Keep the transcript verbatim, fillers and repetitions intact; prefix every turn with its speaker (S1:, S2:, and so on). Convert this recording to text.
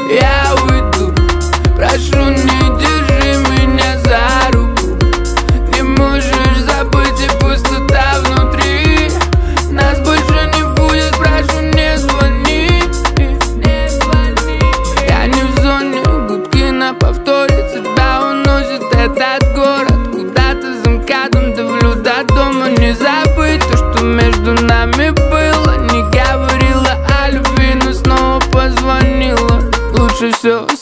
S1: я уйду. Прошу, не держи меня за руку. Не можешь забыть и пустота внутри. Нас больше не будет, прошу, не звони. Я не в зоне, гудки на повторе. Тебя уносит этот город куда-то за МКАДом. Давлю до дома, не забыть то, что между нами было. Не говорила о любви, но снова позвонила. Лучше все